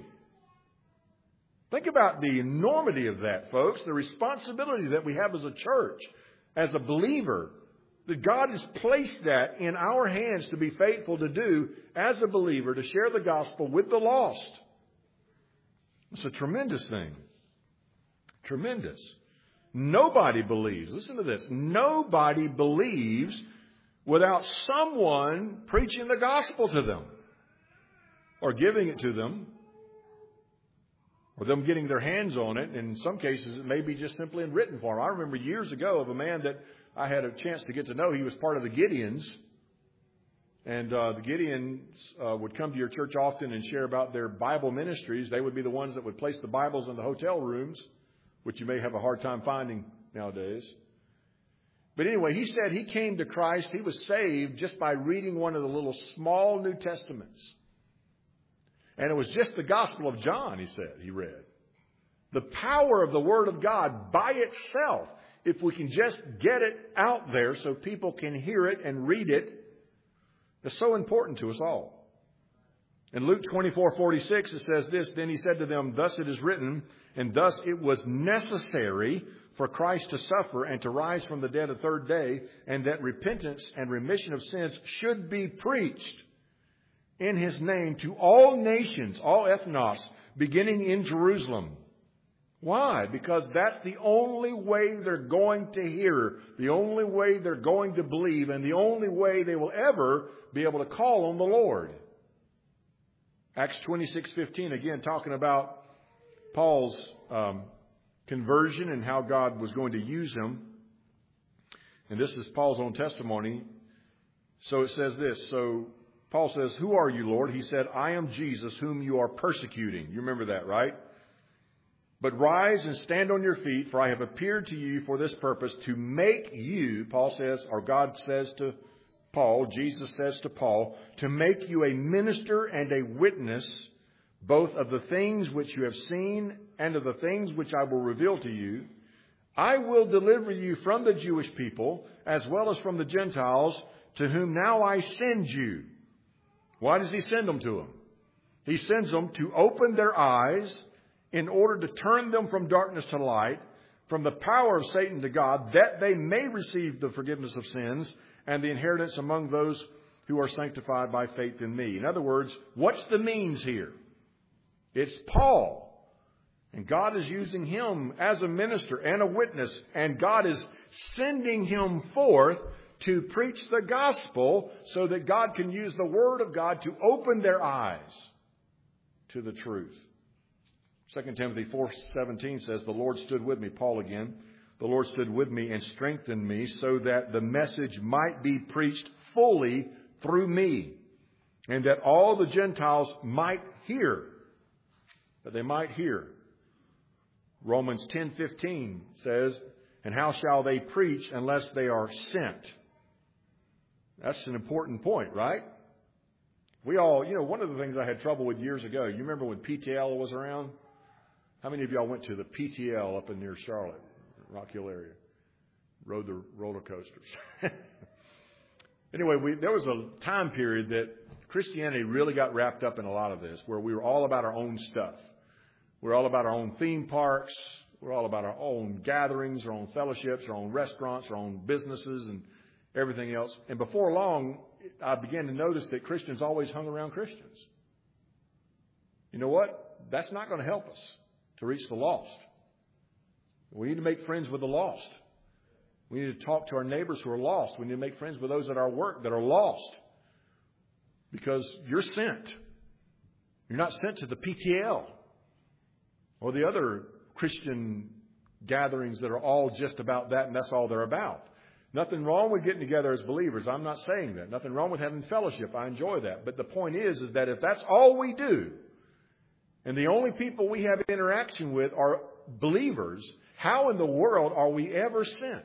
Think about the enormity of that, folks. The responsibility that we have as a church, as a believer, that God has placed that in our hands to be faithful to do as a believer, to share the gospel with the lost. It's a tremendous thing. Tremendous. Nobody believes. Listen to this. Nobody believes without someone preaching the gospel to them or giving it to them or them getting their hands on it. And in some cases, it may be just simply in written form. I remember years ago of a man that I had a chance to get to know. He was part of the Gideons. And uh, the Gideons uh, would come to your church often and share about their Bible ministries. They would be the ones that would place the Bibles in the hotel rooms, which you may have a hard time finding nowadays. But anyway, he said he came to Christ. He was saved just by reading one of the little small New Testaments. And it was just the Gospel of John, he said, he read. The power of the Word of God by itself, if we can just get it out there so people can hear it and read it, is so important to us all. In Luke twenty-four forty-six, it says this, then he said to them, thus it is written, and thus it was necessary for Christ to suffer and to rise from the dead a third day, and that repentance and remission of sins should be preached in His name to all nations, all ethnos, beginning in Jerusalem. Why? Because that's the only way they're going to hear, the only way they're going to believe, and the only way they will ever be able to call on the Lord. Acts twenty-six fifteen, again, talking about Paul's um, conversion and how God was going to use him. And this is Paul's own testimony. So it says this. So Paul says, who are you, Lord? He said, I am Jesus, whom you are persecuting. You remember that, right? But rise and stand on your feet, for I have appeared to you for this purpose, to make you, Paul says, or God says to Paul, Jesus says to Paul, to make you a minister and a witness, both of the things which you have seen and of the things which I will reveal to you. I will deliver you from the Jewish people, as well as from the Gentiles, to whom now I send you. Why does he send them to them? He sends them to open their eyes in order to turn them from darkness to light, from the power of Satan to God, that they may receive the forgiveness of sins and the inheritance among those who are sanctified by faith in me. In other words, what's the means here? It's Paul. And God is using him as a minister and a witness. And God is sending him forth to preach the gospel so that God can use the word of God to open their eyes to the truth. Second Timothy four seventeen says, the Lord stood with me, Paul again. The Lord stood with me and strengthened me so that the message might be preached fully through me, and that all the Gentiles might hear. That they might hear. Romans ten fifteen says, and how shall they preach unless they are sent? That's an important point, right? We all, you know, one of the things I had trouble with years ago, you remember when P T L was around? How many of y'all went to the P T L up in near Charlotte, Rock Hill area? Rode the roller coasters. Anyway, we, there was a time period that Christianity really got wrapped up in a lot of this, where we were all about our own stuff. We're all about our own theme parks. We're all about our own gatherings, our own fellowships, our own restaurants, our own businesses, and everything else. And before long, I began to notice that Christians always hung around Christians. You know what? That's not going to help us to reach the lost. We need to make friends with the lost. We need to talk to our neighbors who are lost. We need to make friends with those at our work that are lost. Because you're sent. You're not sent to the P T L or the other Christian gatherings that are all just about that, and that's all they're about. Nothing wrong with getting together as believers. I'm not saying that. Nothing wrong with having fellowship. I enjoy that. But the point is, is that if that's all we do, and the only people we have interaction with are believers, how in the world are we ever sent?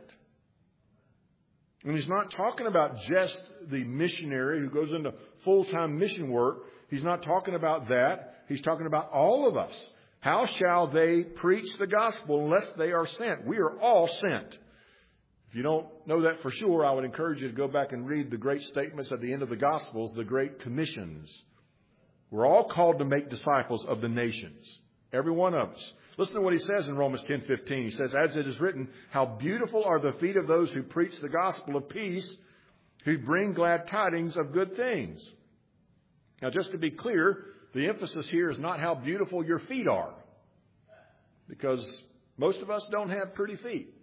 And he's not talking about just the missionary who goes into full-time mission work. He's not talking about that. He's talking about all of us. How shall they preach the gospel unless they are sent? We are all sent. If you don't know that for sure, I would encourage you to go back and read the great statements at the end of the Gospels, the great commissions. We're all called to make disciples of the nations. Every one of us. Listen to what he says in Romans ten fifteen. He says, as it is written, how beautiful are the feet of those who preach the gospel of peace, who bring glad tidings of good things. Now, just to be clear, the emphasis here is not how beautiful your feet are. Because most of us don't have pretty feet.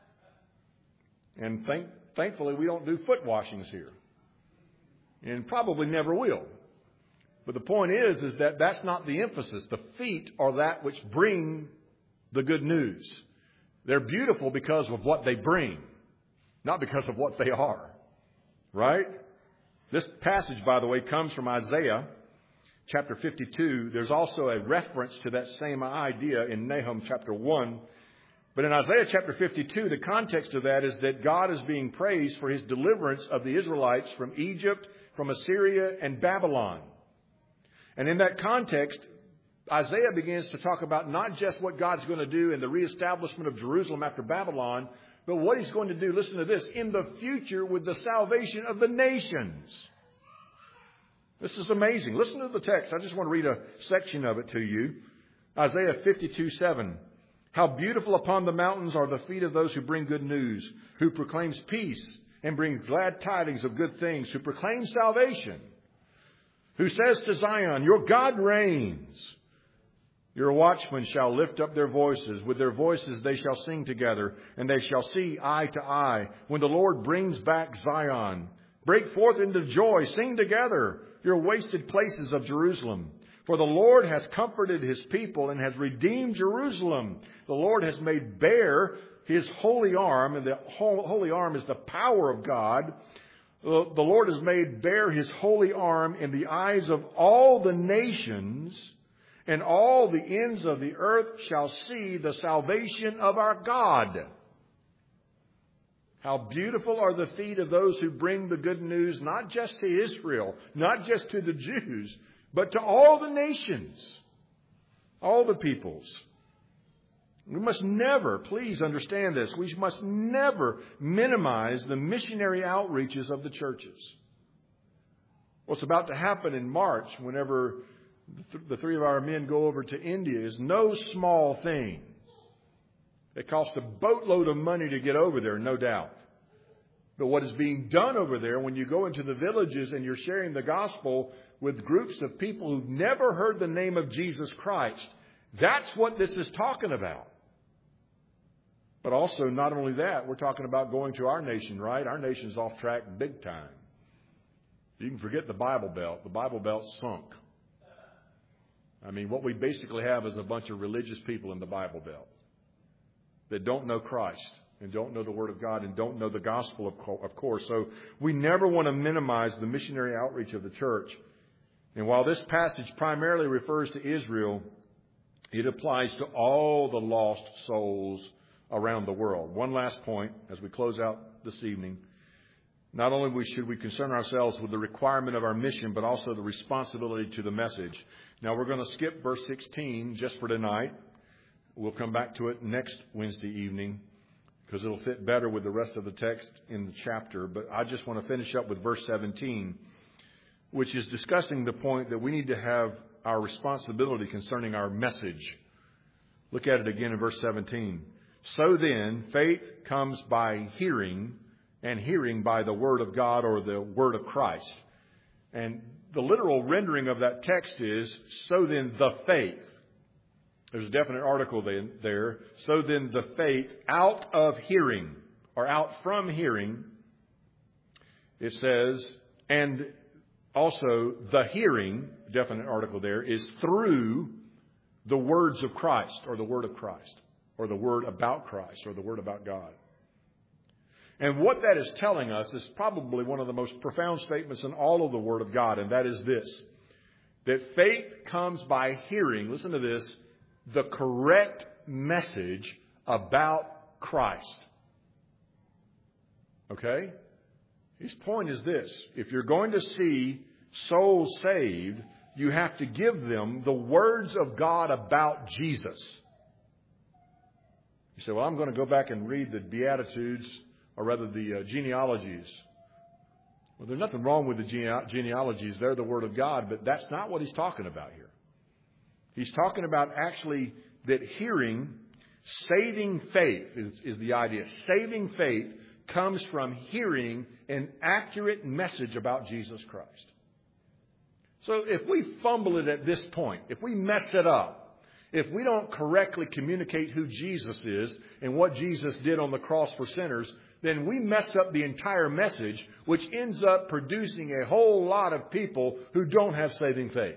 And thank, thankfully, we don't do foot washings here. And probably never will. But the point is, is that that's not the emphasis. The feet are that which bring the good news. They're beautiful because of what they bring, not because of what they are. Right? This passage, by the way, comes from Isaiah chapter fifty-two. There's also a reference to that same idea in Nahum chapter one. But in Isaiah chapter fifty-two, the context of that is that God is being praised for his deliverance of the Israelites from Egypt, from Assyria, and Babylon. And in that context, Isaiah begins to talk about not just what God's going to do in the reestablishment of Jerusalem after Babylon, but what he's going to do, listen to this, in the future with the salvation of the nations. This is amazing. Listen to the text. I just want to read a section of it to you. Isaiah fifty-two seven. How beautiful upon the mountains are the feet of those who bring good news, who proclaims peace and brings glad tidings of good things, who proclaims salvation, who says to Zion, your God reigns. Your watchmen shall lift up their voices. With their voices they shall sing together, and they shall see eye to eye when the Lord brings back Zion. Break forth into joy. Sing together, your wasted places of Jerusalem. For the Lord has comforted his people and has redeemed Jerusalem. The Lord has made bare his holy arm, and the holy arm is the power of God. The Lord has made bare his holy arm in the eyes of all the nations, and all the ends of the earth shall see the salvation of our God. How beautiful are the feet of those who bring the good news, not just to Israel, not just to the Jews, but to all the nations, all the peoples. We must never, please understand this, we must never minimize the missionary outreaches of the churches. What's about to happen in March, whenever the three of our men go over to India, is no small thing. It costs a boatload of money to get over there, no doubt. But what is being done over there when you go into the villages and you're sharing the gospel with groups of people who've never heard the name of Jesus Christ, that's what this is talking about. But also, not only that, we're talking about going to our nation, right? Our nation's off track big time. You can forget the Bible Belt. The Bible Belt's sunk. I mean, what we basically have is a bunch of religious people in the Bible Belt that don't know Christ and don't know the Word of God and don't know the gospel, of course. So we never want to minimize the missionary outreach of the church. And while this passage primarily refers to Israel, it applies to all the lost souls around the world. One last point as we close out this evening. Not only should we concern ourselves with the requirement of our mission, but also the responsibility to the message. Now we're going to skip verse sixteen just for tonight. We'll come back to it next Wednesday evening because it'll fit better with the rest of the text in the chapter. But I just want to finish up with verse seventeen, which is discussing the point that we need to have our responsibility concerning our message. Look at it again in verse seventeen. So then, faith comes by hearing, and hearing by the Word of God or the Word of Christ. And the literal rendering of that text is, so then the faith. There's a definite article there. So then the faith out of hearing, or out from hearing, it says, and also the hearing, definite article there, is through the words of Christ, or the Word of Christ, or the Word about Christ, or the Word about God. And what that is telling us is probably one of the most profound statements in all of the Word of God, and that is this, that faith comes by hearing, listen to this, the correct message about Christ. Okay? His point is this, if you're going to see souls saved, you have to give them the words of God about Jesus. You say, well, I'm going to go back and read the Beatitudes, or rather the uh, genealogies. Well, there's nothing wrong with the gene- genealogies. They're the Word of God, but that's not what he's talking about here. He's talking about actually that hearing, saving faith is, is the idea. Saving faith comes from hearing an accurate message about Jesus Christ. So if we fumble it at this point, if we mess it up, if we don't correctly communicate who Jesus is and what Jesus did on the cross for sinners, then we mess up the entire message, which ends up producing a whole lot of people who don't have saving faith.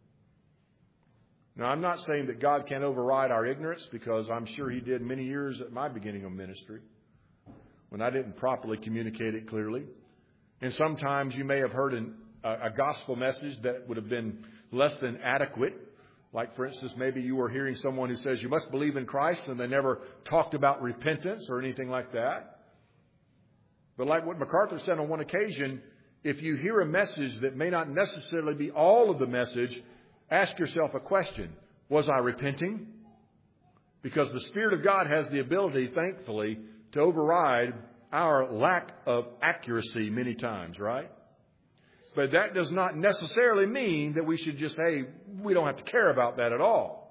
Now, I'm not saying that God can't override our ignorance, because I'm sure He did many years at my beginning of ministry when I didn't properly communicate it clearly. And sometimes you may have heard an, a, a gospel message that would have been less than adequate. Like, for instance, maybe you were hearing someone who says you must believe in Christ, and they never talked about repentance or anything like that. But like what MacArthur said on one occasion, if you hear a message that may not necessarily be all of the message, ask yourself a question. Was I repenting? Because the Spirit of God has the ability, thankfully, to override our lack of accuracy many times, right? But that does not necessarily mean that we should just say, we don't have to care about that at all.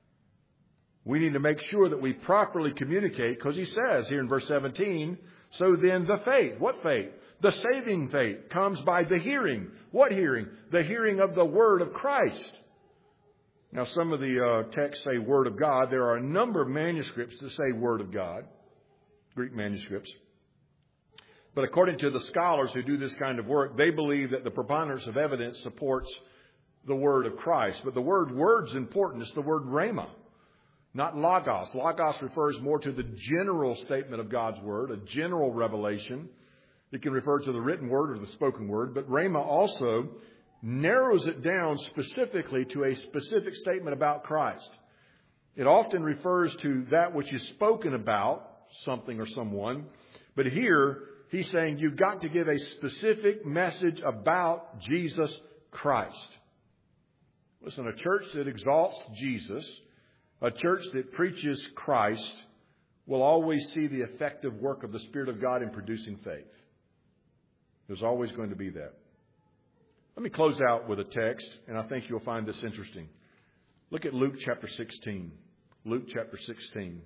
We need to make sure that we properly communicate, because he says here in verse seventeen, so then the faith, what faith? The saving faith comes by the hearing. What hearing? The hearing of the Word of Christ. Now, some of the uh, texts say Word of God. There are a number of manuscripts that say Word of God, Greek manuscripts. But according to the scholars who do this kind of work, they believe that the preponderance of evidence supports the Word of Christ. But the word word's important. It's the word rhema, not logos. Logos refers more to the general statement of God's Word, a general revelation. It can refer to the written word or the spoken word. But rhema also narrows it down specifically to a specific statement about Christ. It often refers to that which is spoken about something or someone. But here, he's saying you've got to give a specific message about Jesus Christ. Listen, a church that exalts Jesus, a church that preaches Christ, will always see the effective work of the Spirit of God in producing faith. There's always going to be that. Let me close out with a text, and I think you'll find this interesting. Look at Luke chapter sixteen. Luke chapter sixteen.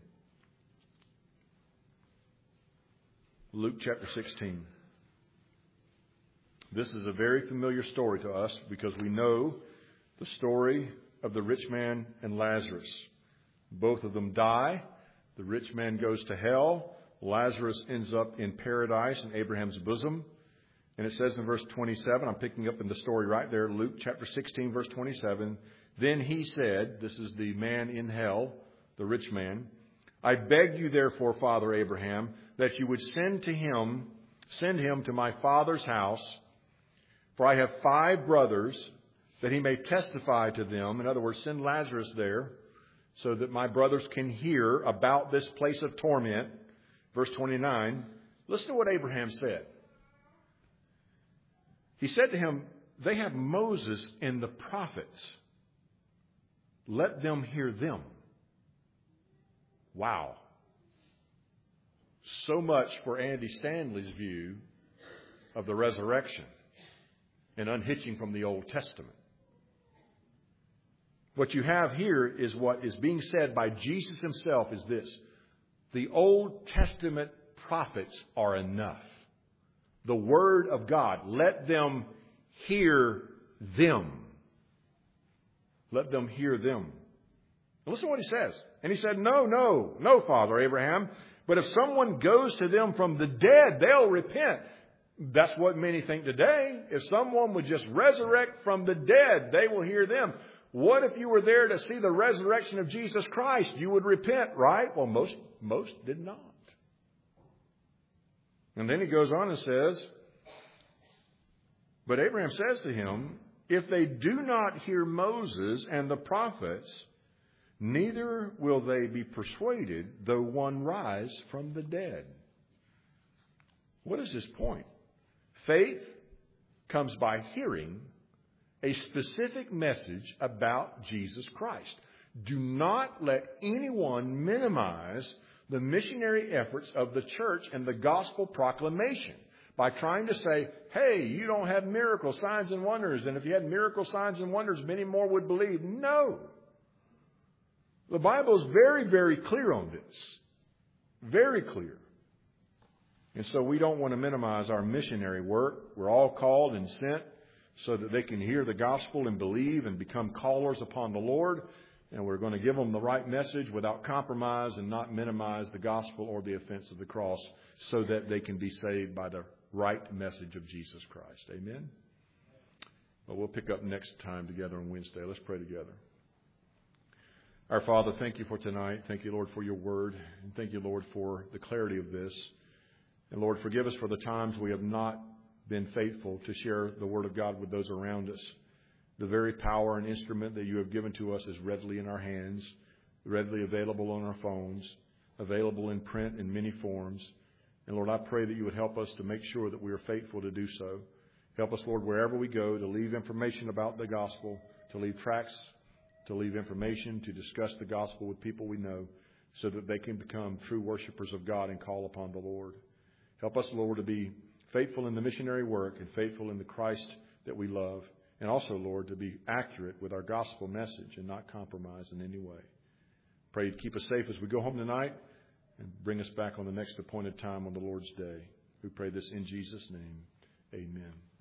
Luke chapter sixteen. This is a very familiar story to us because we know the story of the rich man and Lazarus. Both of them die. The rich man goes to hell. Lazarus ends up in paradise in Abraham's bosom. And it says in verse twenty-seven, I'm picking up in the story right there, Luke chapter sixteen, verse twenty-seven. Then he said, this is the man in hell, the rich man, I beg you therefore, Father Abraham, that you would send to him, send him to my father's house, for I have five brothers, that he may testify to them. In other words, send Lazarus there so that my brothers can hear about this place of torment. Verse twenty-nine, listen to what Abraham said. He said to him, they have Moses and the prophets. Let them hear them. Wow. So much for Andy Stanley's view of the resurrection and unhitching from the Old Testament. What you have here is what is being said by Jesus himself is this. The Old Testament prophets are enough. The Word of God. Let them hear them. Let them hear them. Listen to what he says. And he said, no, no, no, Father Abraham. But if someone goes to them from the dead, they'll repent. That's what many think today. If someone would just resurrect from the dead, they will hear them. What if you were there to see the resurrection of Jesus Christ? You would repent, right? Well, most, most did not. And then he goes on and says, but Abraham says to him, if they do not hear Moses and the prophets, neither will they be persuaded, though one rise from the dead. What is his point? Faith comes by hearing a specific message about Jesus Christ. Do not let anyone minimize the missionary efforts of the church and the gospel proclamation by trying to say, hey, you don't have miracles, signs, and wonders. And if you had miracles, signs, and wonders, many more would believe. No. The Bible is very, very clear on this. Very clear. And so we don't want to minimize our missionary work. We're all called and sent so that they can hear the gospel and believe and become callers upon the Lord. And we're going to give them the right message without compromise and not minimize the gospel or the offense of the cross so that they can be saved by the right message of Jesus Christ. Amen? Well, we'll pick up next time together on Wednesday. Let's pray together. Our Father, thank you for tonight. Thank you, Lord, for your word. And thank you, Lord, for the clarity of this. And Lord, forgive us for the times we have not been faithful to share the word of God with those around us. The very power and instrument that you have given to us is readily in our hands, readily available on our phones, available in print in many forms. And Lord, I pray that you would help us to make sure that we are faithful to do so. Help us, Lord, wherever we go, to leave information about the gospel, to leave tracts, to leave information, to discuss the gospel with people we know so that they can become true worshipers of God and call upon the Lord. Help us, Lord, to be faithful in the missionary work and faithful in the Christ that we love. And also, Lord, to be accurate with our gospel message and not compromise in any way. Pray to keep us safe as we go home tonight and bring us back on the next appointed time on the Lord's day. We pray this in Jesus' name. Amen.